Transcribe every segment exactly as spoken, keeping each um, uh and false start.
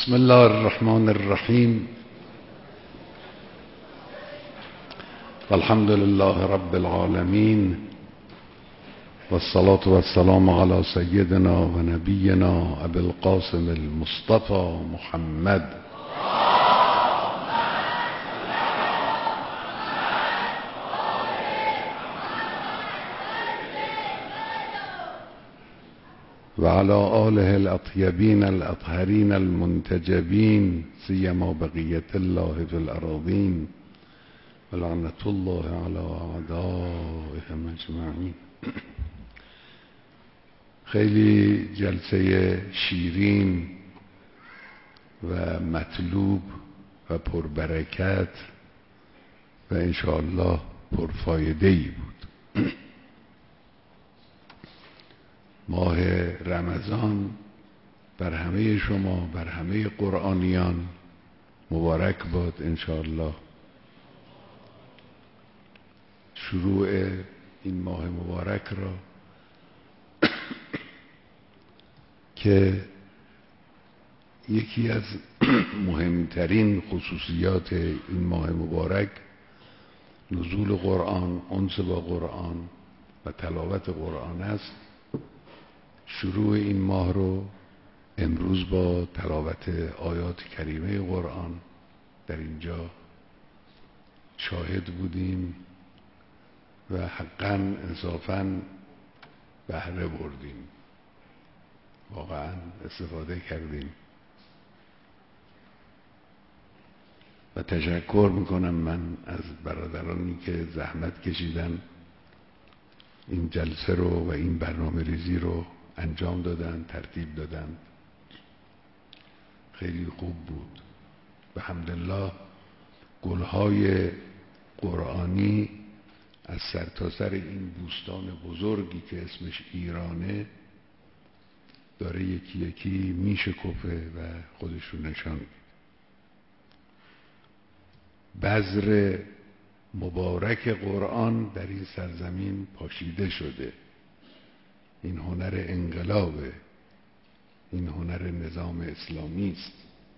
بسم الله الرحمن الرحیم. الحمد لله رب العالمین والصلاة والسلام على سیدنا و نبینا ابی القاسم المصطفى محمد و علی آله الاطیبین الاطهرین المنتجبین سیما بقیت الله فی الأراضین و لعنة الله علی اعدائهم اجمعین. خیلی جلسه شیرین و مطلوب و پربرکت و انشاءالله پرفایده‌ای بود. ماه رمضان بر همه شما، بر همه قرآنیان مبارک باد انشاءالله. شروع این ماه مبارک را که یکی از مهمترین خصوصیات این ماه مبارک نزول قرآن، انس با قرآن و تلاوت قرآن است. شروع این ماه رو امروز با تلاوت آیات کریمه قرآن در اینجا شاهد بودیم و حقا انصافا بهره بردیم، واقعا استفاده کردیم و تشکر میکنم من از برادرانی که زحمت کشیدن این جلسه رو و این برنامه ریزی رو انجام دادن، ترتیب دادن. خیلی خوب بود. به حمدالله گلهای قرآنی از سرتاسر این بوستان بزرگی که اسمش ایرانه داره یکی یکی میشکفه و خودش رو نشان میده. بذر مبارک قرآن در این سرزمین پاشیده شده. این هنر انقلابه، این هنر نظام اسلامی است.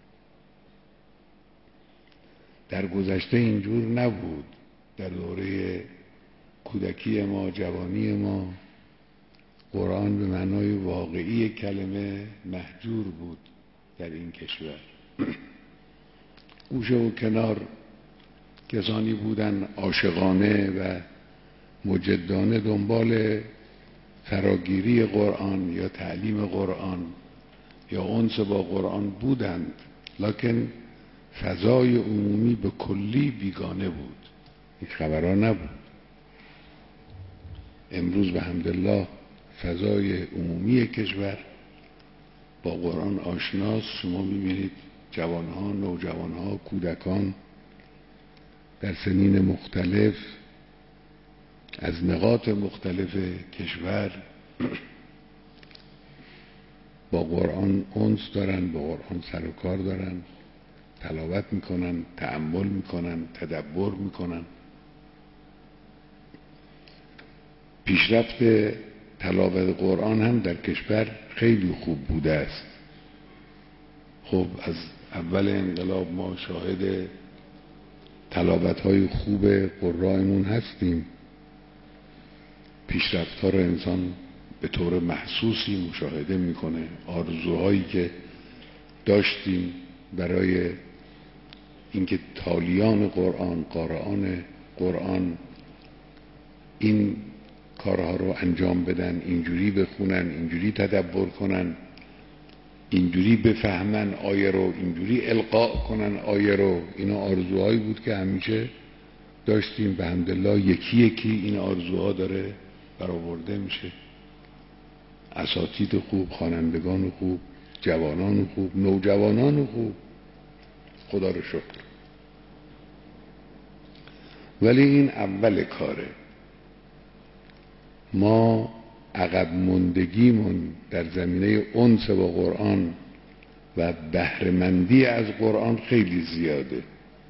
در گذشته اینجور نبود. در دوره کودکی ما، جوانی ما، قرآن به معنای واقعی کلمه مهجور بود در این کشور. گوشه و کنار کسانی بودن عاشقانه و مجدانه دنبال فراگیری قرآن یا تعلیم قرآن یا انس با قرآن بودند، لکن فضای عمومی به کلی بیگانه بود. این خبرها نبود. امروز به حمدالله فضای عمومی کشور با قرآن آشناست. شما میبینید جوانها، نوجوانها، کودکان در سنین مختلف از نقاط مختلف کشور با قرآن انس دارن، با قرآن سر و کار دارن، تلاوت میکنن، تأمل میکنن، تدبر میکنن. پیشرفت تلاوت قرآن هم در کشور خیلی خوب بوده است. خب از اول انقلاب ما شاهد تلاوت های خوب قرآنمون هستیم. پیشرفت ها رو انسان به طور محسوسی مشاهده میکنه. آرزوهایی که داشتیم برای اینکه تالیان قرآن، قارئان قرآن این کارها رو انجام بدن، اینجوری بخونن، اینجوری تدبر کنن، اینجوری بفهمن آیه رو، اینجوری القاء کنن آیه رو، اینا آرزوهایی بود که همیشه داشتیم. به حمدالله یکی یکی این آرزوها داره برآورده میشه. اساتید خوب، خوانندگان خوب، جوانان خوب، نوجوانان خوب، خدا رو شکر. ولی این اول کاره. ما عقب ماندگیمون در زمینه انس با قرآن و بهره‌مندی از قرآن خیلی زیاده.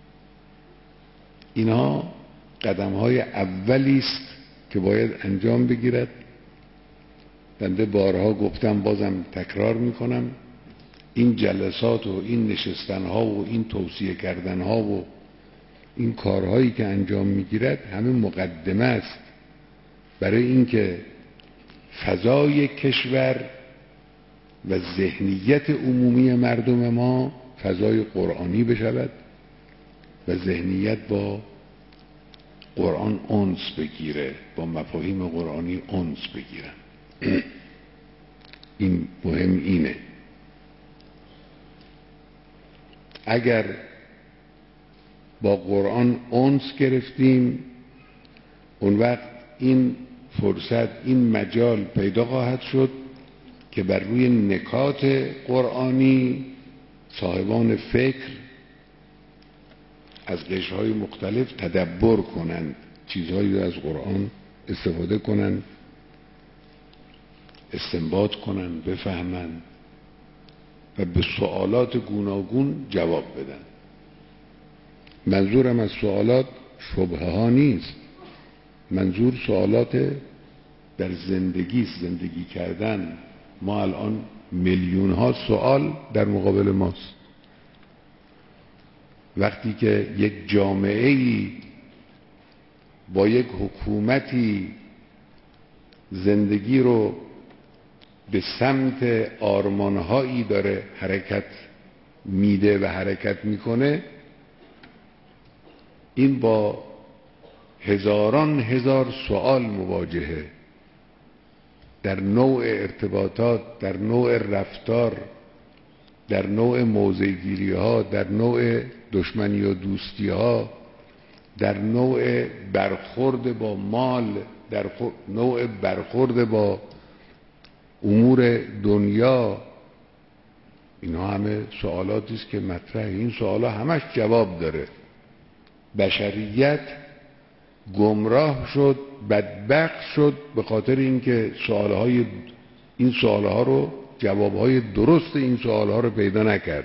اینها قدم‌های اولی است که باید انجام بگیرد. بنده بارها گفتم، بازم تکرار میکنم، این جلسات و این نشستن ها و این توصیه کردن ها و این کارهایی که انجام میگیرد همه مقدمه است برای اینکه فضای کشور و ذهنیت عمومی مردم ما فضای قرآنی بشود و ذهنیت با قرآن انس بگیره، با مفاهیم قرآنی انس بگیرن. این مهم اینه. اگر با قرآن انس گرفتیم اون وقت این فرصت، این مجال پیدا خواهد شد که بر روی نکات قرآنی صاحبان فکر از قشرهای مختلف تدبر کنند، چیزهایی رو از قرآن استفاده کنند، استنباط کنند، بفهمند و به سوالات گوناگون جواب بدن. منظورم از سوالات شبهه ها نیست، منظور سوالات در زندگی است، زندگی کردن. ما الان میلیون ها سوال در مقابل ماست. وقتی که یک جامعه‌ای با یک حکومتی زندگی رو به سمت آرمانهایی داره حرکت میده و حرکت میکنه، این با هزاران هزار سوال مواجهه در نوع ارتباطات، در نوع رفتار، در نوع موضع‌گیری ها، در نوع دشمنی و دوستی ها، در نوع برخورد با مال، در نوع برخورد با امور دنیا. اینا همه سوالاتی است که مطرحه. این سوالا همش جواب داره. بشریت گمراه شد، بدبخت شد به خاطر اینکه سوالهای این سوالها رو، جوابهای درست این سوالها رو پیدا نکرد.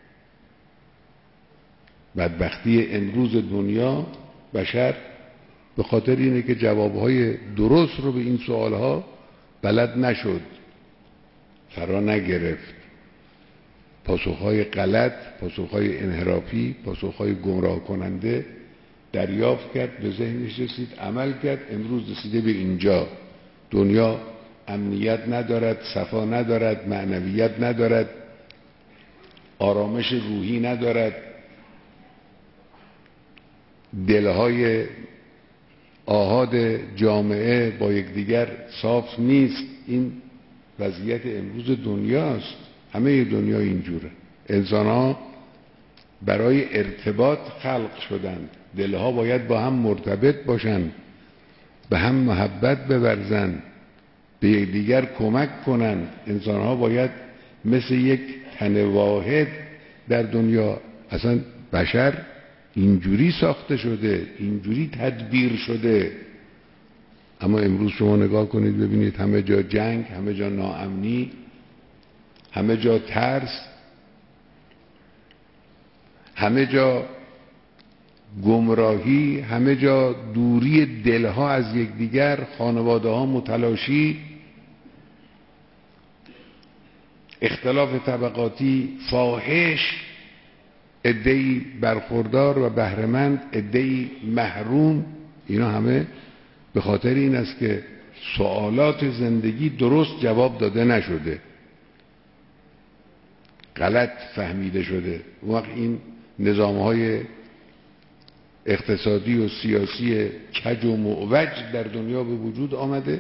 بدبختی امروز دنیا بشر به خاطر اینه که جوابهای درست رو به این سوالها بلد نشد، فرا نگرفت. پاسخهای غلط، پاسخهای انحرافی، پاسخهای گمراه کننده دریافت کرد، به ذهنش رسید، عمل کرد، امروز رسیده به اینجا. دنیا امنیت ندارد، صفا ندارد، معنویت ندارد، آرامش روحی ندارد، دلهای آحاد جامعه با یکدیگر صاف نیست. این وضعیت امروز دنیاست. همه دنیا اینجوره. انسان ها برای ارتباط خلق شدند. دلها باید با هم مرتبط باشند، به هم محبت بورزند، به یکدیگر کمک کنند. انسان ها باید مثل یک تن واحد در دنیا، اصلا بشر اینجوری ساخته شده، اینجوری تدبیر شده. اما امروز شما نگاه کنید ببینید همه جا جنگ، همه جا ناامنی، همه جا ترس، همه جا گمراهی، همه جا دوری دلها از یکدیگر، خانواده ها متلاشی، اختلاف طبقاتی فاحش، عده‌ای برخوردار و بهره‌مند، عده‌ای محروم. اینا همه به خاطر این است که سوالات زندگی درست جواب داده نشده، غلط فهمیده شده. وقت این نظام‌های اقتصادی و سیاسی کج و معوج در دنیا به وجود آمده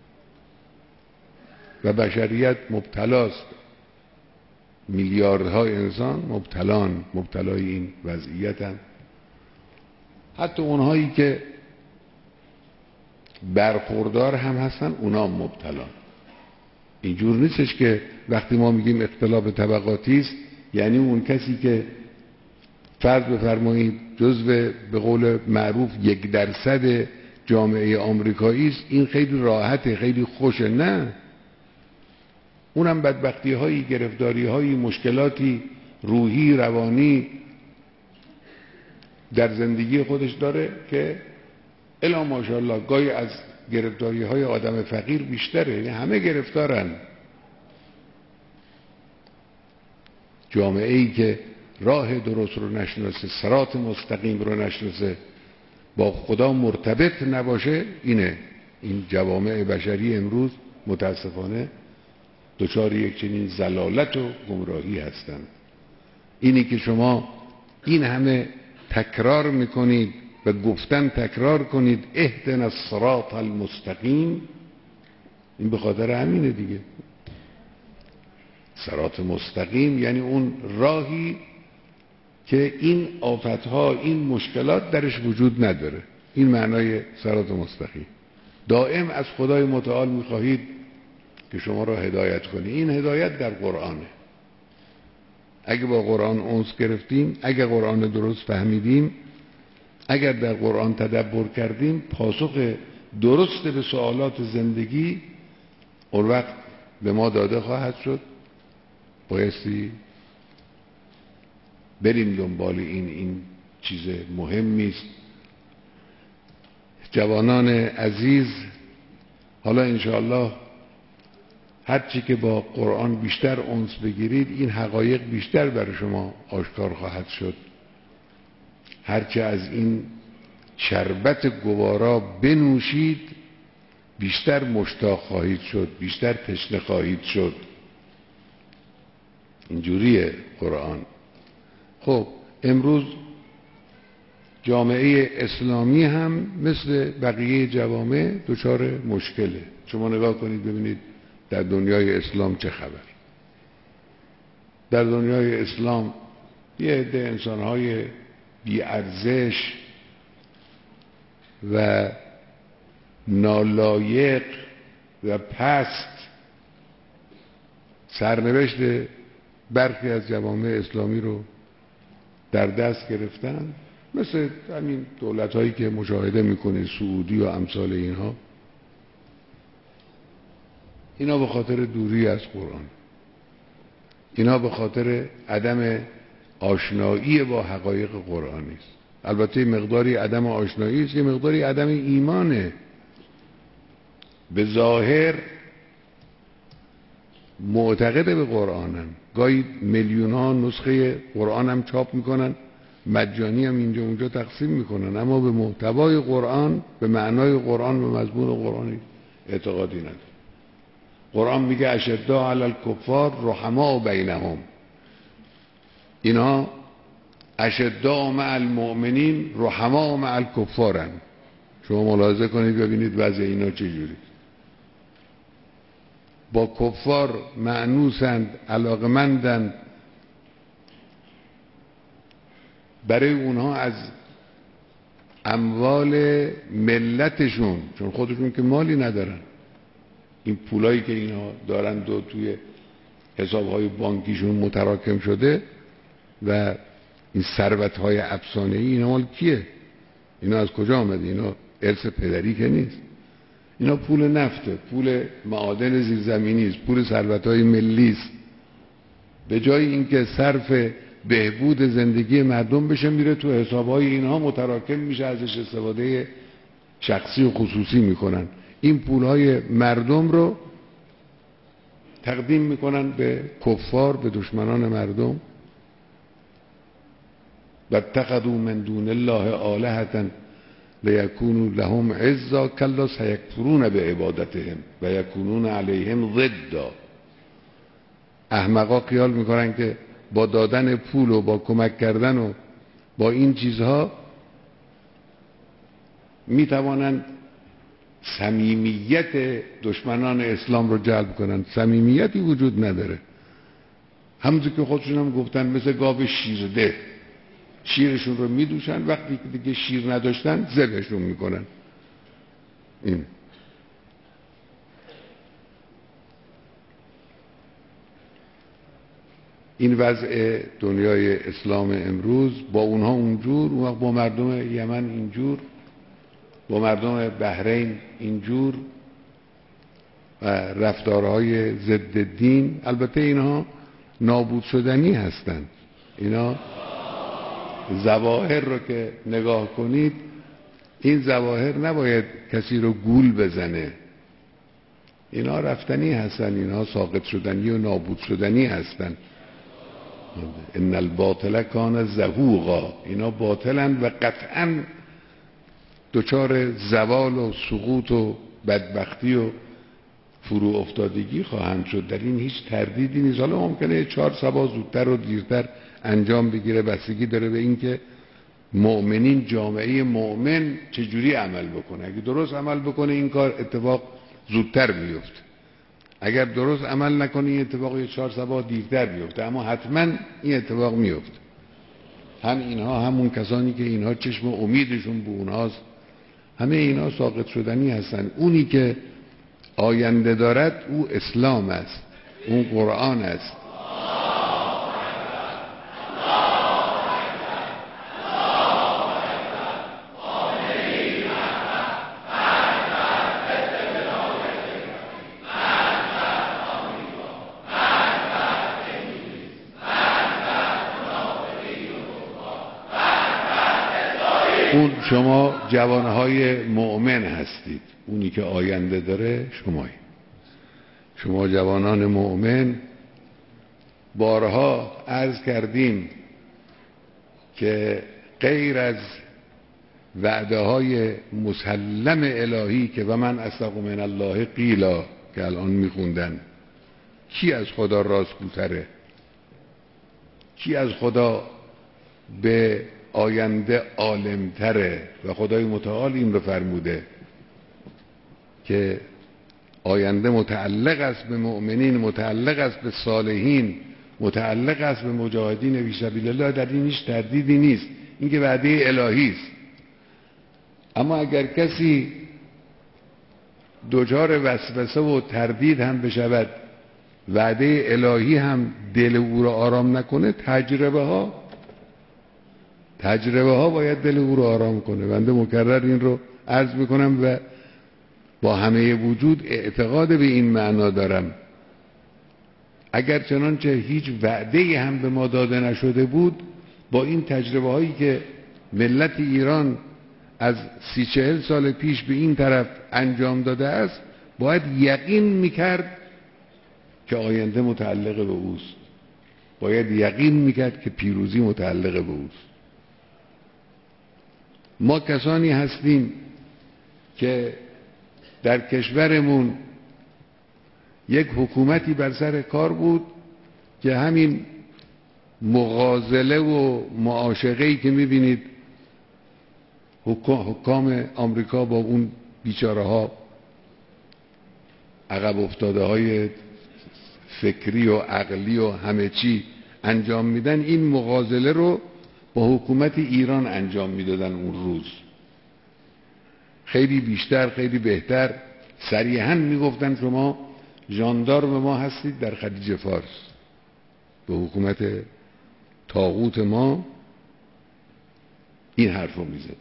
و بشریت مبتلاست. میلیاردها انسان مبتلان، مبتلای این وضعیتن. حتی اونهایی که برخوردار هم هستن اونا مبتلان. اینجور نیستش که وقتی ما میگیم اختلاف طبقاتی است یعنی اون کسی که فرض بفرمایید جزو به قول معروف یک درصد جامعه آمریکایی است، این خیلی راحته، خیلی خوشه. نه، اونم بدبختی هایی، گرفتاری هایی، مشکلاتی روحی، روانی در زندگی خودش داره که الا ماشاءالله گاهی از گرفتاری های آدم فقیر بیشتره. یعنی همه گرفتارن. جامعه ای که راه درست رو نشناسه، صراط مستقیم رو نشناسه، با خدا مرتبط نباشه، اینه این جوامع بشری امروز متاسفانه دچار یک چنین ضلالت و گمراهی هستند. اینی که شما این همه تکرار میکنید و گفتن تکرار کنید اهدنا الصراط المستقیم، این به خاطر همینه دیگه. صراط مستقیم یعنی اون راهی که این آفتها، این مشکلات درش وجود نداره. این معنای صراط مستقیم. دائم از خدای متعال میخواهید که شما را هدایت کنی. این هدایت در قرآنه. اگه با قرآن انس گرفتیم، اگه قرآن درست فهمیدیم، اگر در قرآن تدبر کردیم، پاسخ درست به سوالات زندگی اون وقت به ما داده خواهد شد. بایستی بریم دنبال این این چیز مهمی است. جوانان عزیز، حالا انشاءالله هرچی که با قرآن بیشتر انس بگیرید، این حقایق بیشتر برای شما آشکار خواهد شد. هرچی از این شربت گوارا بنوشید، بیشتر مشتاق خواهید شد، بیشتر تشنه خواهید شد. اینجوریه قرآن. خب امروز جامعه اسلامی هم مثل بقیه جوامع دچار مشکله. شما نگاه کنید ببینید در دنیای اسلام چه خبر. در دنیای اسلام یه عده انسانهای بی‌ارزش و نالایق و پست سرنوشت برخی از جوامع اسلامی رو در دست گرفتن، مثل همین دولت هایی که مشاهده میکنید، سعودی و امثال اینها. اینا به خاطر دوری از قرآن، اینا به خاطر عدم آشنایی با حقایق قرآنی است. البته مقداری عدم آشنایی است، یه مقداری عدم ایمانه. به ظاهر معتقد به قرآنن، گاهی میلیون ها نسخه قرآن هم چاپ میکنن، مجانی هم اینجا اونجا تقسیم میکنن، اما به محتوای قرآن، به معنای قرآن، به مضمون قرآنی اعتقادی نداره. قرآن میگه اشداء علی الکفار رحماء بینهم. اینا اشداء مع المؤمنین رحماء مع الکفارن. شما ملاحظه کنید ببینید وضع اینا چجوری. با کفار مأنوسند، علاقمندند، برای اونها از اموال ملتشون، چون خودشون که مالی ندارن، این پولایی که اینا دارن و توی حسابهای بانکیشون متراکم شده و این ثروت‌های افسانه‌ای، اینا مال کیه؟ اینا از کجا آمده؟ اینا ارث پدری که نیست. اینا پول نفته، پول معادن زیرزمینی است، پول ثروت‌های ملی است. به جای اینکه صرف بهبود زندگی مردم بشه، میره تو حساب‌های اینها متراکم میشه، ازش استفاده شخصی و خصوصی میکنن. این پول‌های مردم رو تقدیم میکنن به کفار، به دشمنان مردم. و اتخذوا من دون الله آلهة لیکونوا لهم عزا کلا سیکفرون بعبادتهم و یکونون علیهم ضدا. احمقا خیال میکنن که با دادن پول و با کمک کردن و با این چیزها میتوانند صمیمیت دشمنان اسلام رو جلب کنن. صمیمیتی وجود نداره. همونطور که خودشون هم گفتن مثل گاو شیرده، شیرشون رو میدوشن، وقتی که دیگه شیر نداشتن ذبحشون میکنن. این این وضع دنیای اسلام امروز. با اونها اونجور، اون وقت با مردم یمن اینجور، با مردم بحرین اینجور و رفتارهای ضد دین. البته اینها نابود شدنی هستند. اینا ظواهر رو که نگاه کنید، این ظواهر نباید کسی رو گول بزنه. اینا رفتنی هستن، اینا ساقط شدنی و نابود شدنی هستن. ان الباطل کان زهوقا، اینا باطلن و قطعا دچار زوال و سقوط و بدبختی و فرو افتادگی خواهند شد. در این هیچ تردیدی نیست. حالا ممکنه چهار سبا زودتر و دیرتر انجام بگیره، بستگی داره به این که مؤمنین، جامعه مؤمن چجوری عمل بکنه. اگه درست عمل بکنه این کار اتفاق زودتر بیفته، اگر درست عمل نکنه این اتفاق یه چهار سبا دیرتر بیفته، اما حتما این اتفاق میفته. هم اینها، همون کسانی که اینها چشم امیدشون به اونهاست، همه اینها ساقط شدنی هستن. اونی که آینده دارد او اسلام است، اون قرآن است. اون شما جوانهای مؤمن هستید، اونی که آینده داره شمایی. شما جوانان مؤمن، بارها عرض کردیم که غیر از وعده های مسلم الهی که و من اصدق من الله قیلا که الان میخوندن، کی از خدا راستگوتره؟ کی از خدا به آینده عالمتره؟ و خدای متعال این رو فرموده که آینده متعلق است به مؤمنین، متعلق است به صالحین، متعلق است به مجاهدین فی سبیل الله. در این هیچ تردیدی نیست، این که وعده الهی است. اما اگر کسی دچار وسوسه و تردید هم بشود، وعده الهی هم دل او را آرام نکنه، تجربه ها تجربه ها باید دل او رو آرام کنه. بنده مکرر این رو عرض میکنم و با همه وجود اعتقاد به این معنا دارم. اگر چنانچه هیچ وعده هم به ما داده نشده بود، با این تجربه هایی که ملت ایران از سی چهل سال پیش به این طرف انجام داده است، باید یقین میکرد که آینده متعلق به اوست، باید یقین میکرد که پیروزی متعلق به اوست. ما کسانی هستیم که در کشورمون یک حکومتی بر سر کار بود که همین مغازله و معاشقه‌ای که میبینید حکام آمریکا با اون بیچاره ها، عقب افتاده های فکری و عقلی و همه چی انجام میدن، این مغازله رو با حکومت ایران انجام میدادن اون روز. خیلی بیشتر، خیلی بهتر، صریحاً میگفتن شما ژاندارم ما هستید در خلیج فارس. به حکومت طاغوت ما این حرف رو میزدن.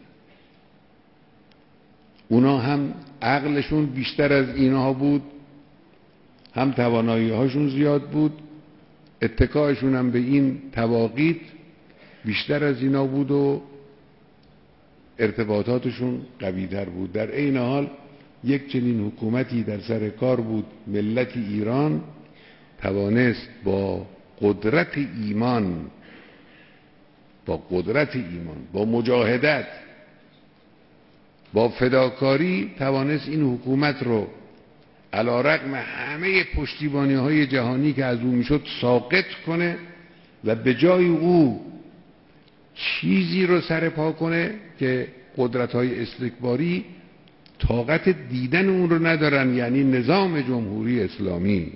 اونا هم عقلشون بیشتر از اینها بود، هم توانایی هاشون زیاد بود، اتکایشون هم به این تواقیت بیشتر از اینا بود و ارتباطاتشون قوی‌تر بود. در عین حال یک چنین حکومتی در سر کار بود، ملت ایران توانست با قدرت ایمان، با قدرت ایمان، با مجاهدت، با فداکاری توانست این حکومت رو علی رغم همه پشتیبانی های جهانی که از او میشد ساقط کنه و به جای او چیزی رو سر پا کنه که قدرت های استکباری طاقت دیدن اون رو ندارن، یعنی نظام جمهوری اسلامی.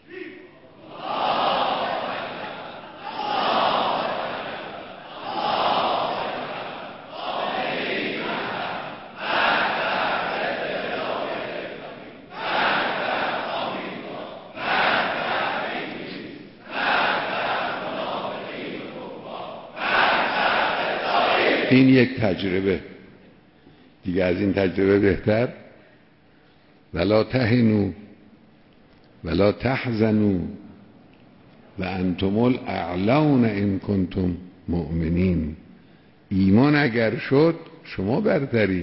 این یک تجربه دیگه، از این تجربه بهتر. ولا تهنوا ولا تحزنوا و انتم الاعلون ان کنتم مؤمنین. ایمان اگر شد شما برترید،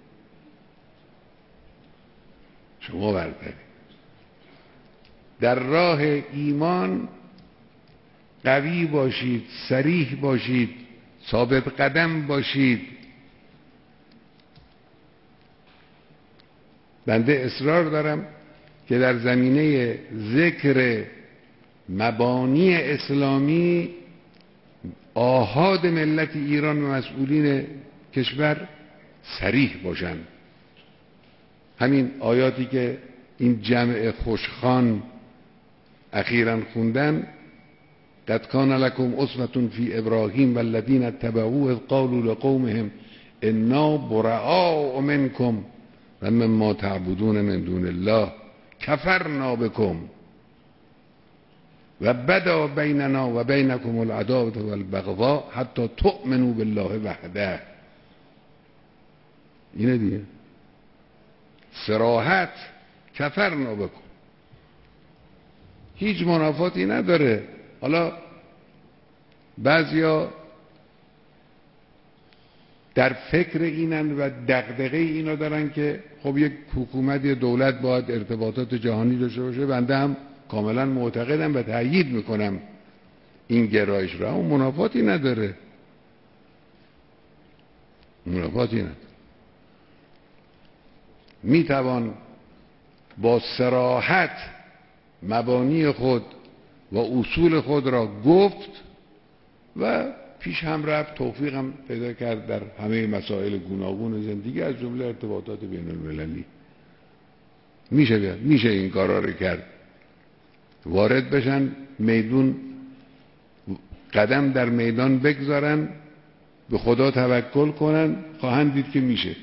شما برترید. در راه ایمان قوی باشید، صریح باشید، ثابت قدم باشید. بنده اصرار دارم که در زمینه ذکر مبانی اسلامی آحاد ملت ایران و مسئولین کشور صریح باشند. همین آیاتی که این جمع خوشخوان اخیراً خوندن، قد کان لکم اسوة فی ابراهیم والذین اتبعوه اذ قالوا لقومهم انا براء منکم و مما تعبدون من دون الله کفرنا بکم و بدا بیننا و بینکم العداوة والبغضاء حتی تؤمنوا بالله وحده. اینه دیگه، صراحت، کفرنا بکن، هیچ منافاتی نداره. حالا بعضیا در فکر اینن و دغدغه اینا دارن که خب یک حکومت، یک دولت باید ارتباطات جهانی داشته باشه. بنده هم کاملا معتقدم و تأیید میکنم این گرایش را. اون منافاتی نداره، منافاتی نداره. میتوان با صراحت مبانی خود و اصول خود را گفت و پیش هم رفت، توفیق هم پیدا کرد در همه مسائل گوناگون زندگی، از جمله ارتباطات بین المللی. میشه بیاد، میشه این کارا رو کرد. وارد بشن میدون، قدم در میدان بگذارن، به خدا توکل کنن، خواهند دید که میشه.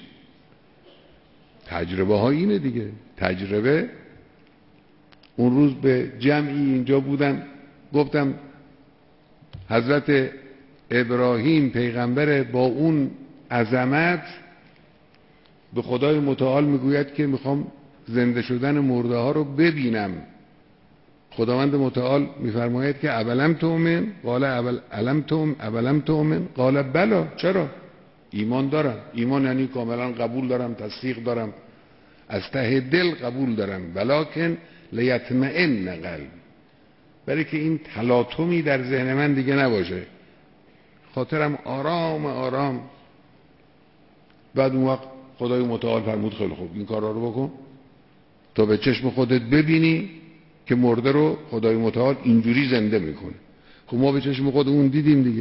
تجربه ها اینه دیگه. تجربه، اون روز به جمعی اینجا بودم، گفتم حضرت ابراهیم پیغمبر با اون عظمت به خدای متعال میگوید که میخوام زنده شدن مرده ها رو ببینم. خداوند متعال میفرماید که اولم تؤمن؟ قال اول الم تؤمن اولم تؤمن؟ قال بلا، چرا؟ ایمان دارم. ایمان یعنی کاملا قبول دارم، تصدیق دارم، از ته دل قبول دارم. ولکن لیطمئن قلب، برای که این تلاطمی در ذهن من دیگه نباشه، خاطرم آرام آرام. بعد اون وقت خدای متعال فرمود خیلی خوب، این کارا رو بکن تا به چشم خودت ببینی که مرده رو خدای متعال اینجوری زنده میکنه. خب ما به چشم خودمون دیدیم دیگه،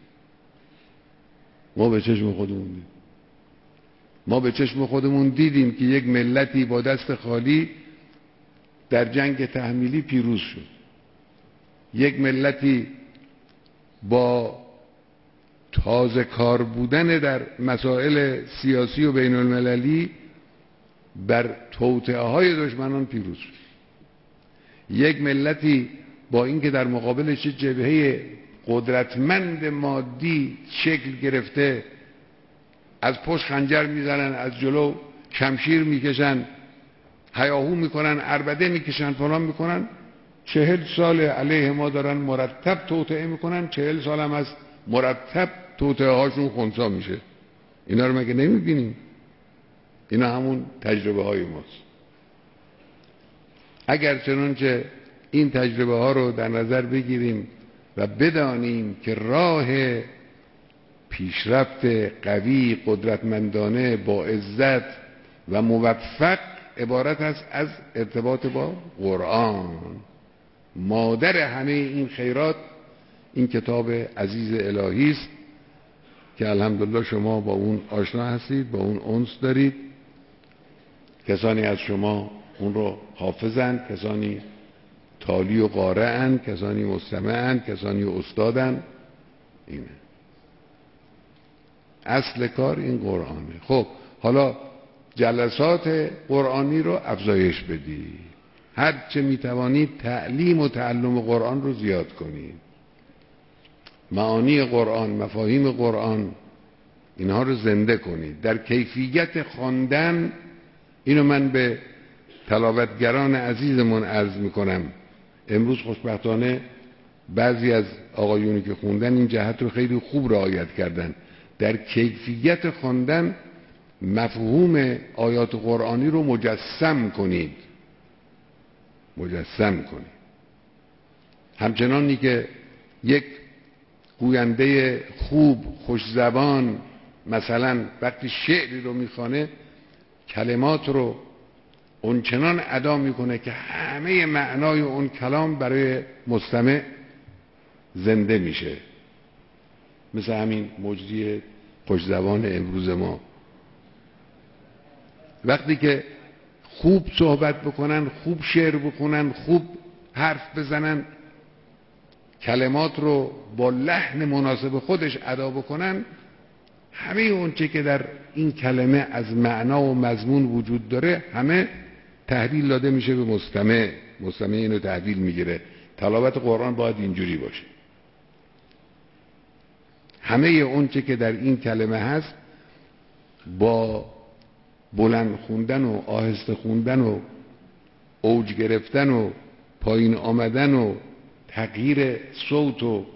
ما به چشم خودمون دیدیم ما به چشم خودمون دیدیم که یک ملتی با دست خالی در جنگ تحمیلی پیروز شد، یک ملتی با تازه کار بودن در مسائل سیاسی و بین المللی بر توطئه های دشمنان پیروز شد، یک ملتی با اینکه در مقابلش جبهه قدرتمند مادی شکل گرفته، از پشت خنجر میزنن، از جلو شمشیر میکشن، هیاهو میکنن، عربده میکشن، فلان میکنن، چهل سال علیه ما دارن مرتب توطئه میکنن، چهل سال هم از مرتب توطئه هاشون خنثی میشه. اینا رو مگه نمیبینیم؟ اینا همون تجربه های ماست. اگر چنانچه این تجربه ها رو در نظر بگیریم و بدانیم که راه پیشرفت قوی، قدرتمندانه، با عزت و موفق عبارت است از ارتباط با قرآن، مادر همه این خیرات این کتاب عزیز الهی است که الحمدلله شما با اون آشنا هستید، با اون انس دارید. کسانی از شما اون رو حافظند، کسانی تالی و قارئند، کسانی مستمعند، کسانی استادند. اینه اصل کار، این قرآنه. خب حالا جلسات قرآنی رو افزایش بدید، هر چه میتوانید تعلیم و تعلم قرآن رو زیاد کنید، معانی قرآن، مفاهیم قرآن، اینها رو زنده کنید. در کیفیت خواندن، اینو من به تلاوتگران عزیزمون عرض میکنم، امروز خوشبختانه بعضی از آقایونی که خوندن این جهت رو خیلی خوب رعایت کردن. در کیفیت خواندن مفهوم آیات قرآنی رو مجسم کنید، مجسم کنید. همچنانی که یک گوینده خوب خوش زبان مثلا وقتی شعری رو میخوانه کلمات رو اونچنان ادا میکنه که همه معنای اون کلام برای مستمع زنده میشه، مثل همین مجری خوش زبان امروز ما. وقتی که خوب صحبت بکنن، خوب شعر بخونن، خوب حرف بزنن، کلمات رو با لحن مناسب خودش ادا بکنن، همه اون چه که در این کلمه از معنا و مضمون وجود داره همه تحویل داده میشه به مستمع. مستمع اینو تحویل میگیره. تلاوت قرآن باید اینجوری باشه. همه اون چه که در این کلمه هست با بلند خوندن و آهسته خوندن و اوج گرفتن و پایین آمدن و تغییر صوت و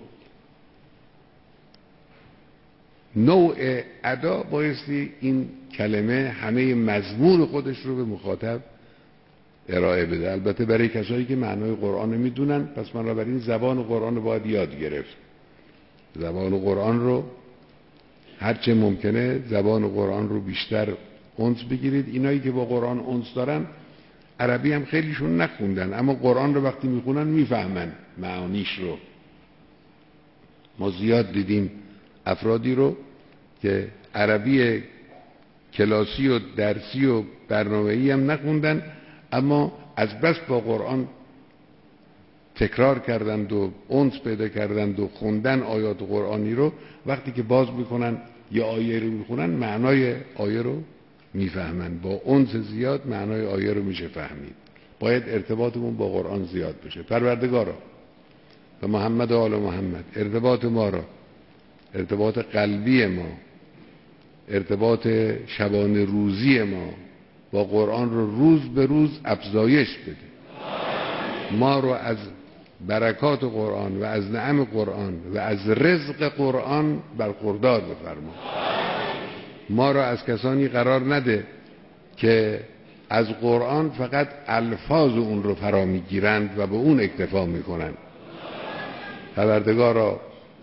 نوع ادا بایستی این کلمه همه مضمون خودش رو به مخاطب ارائه بده. البته برای کسایی که معنای قرآن میدونن، پس من را برای این زبان قرآن رو باید یاد گرفت. زبان قرآن رو هرچه ممکنه زبان قرآن رو بیشتر انس بگیرید. اینایی که با قرآن انس دارن عربی هم خیلیشون نخوندن، اما قرآن رو وقتی میخونن میفهمن معانیش رو. ما زیاد دیدیم افرادی رو که عربی کلاسی و درسی و برنامه‌ای هم نخوندن، اما از بس با قرآن تکرار کردند و انس پیدا کردند و خوندن آیات قرآنی رو، وقتی که باز میکنن یه آیه رو میخونن معنای آیه رو میفهمن. با انس زیاد معنای آیه رو میشه فهمید. باید ارتباطمون با قرآن زیاد بشه. پروردگارا و محمد و آل محمد ارتباط ما را، ارتباط قلبی ما، ارتباط شبانه روزی ما با قرآن رو روز به روز افزایش بده. ما رو از برکات قرآن و از نعم قرآن و از رزق قرآن برخوردار بفرما. ما را از کسانی قرار نده که از قرآن فقط الفاظ اون رو فرا میگیرند و به اون اکتفا میکنند. پروردگارا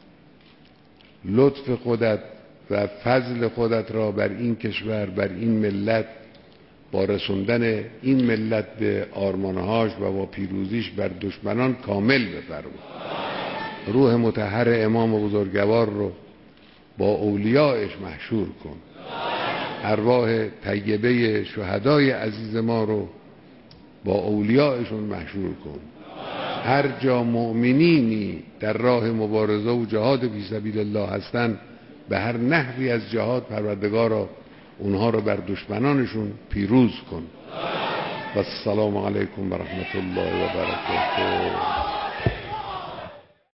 لطف خودت و فضل خودت را بر این کشور، بر این ملت، با رسوندن این ملت به آرمانهاش و با پیروزیش بر دشمنان کامل بفرما. روح مطهر امام بزرگوار رو با اولیایش محشور کن. ارواح طیبه شهدای عزیز ما رو با اولیایشون محشور کن. هر جا مؤمنینی در راه مبارزه و جهاد فی سبیل الله هستن، به هر نحوی از جهاد پروردگارا اونها رو بر دشمنانشون پیروز کن. و السلام علیکم و رحمت الله و برکاته.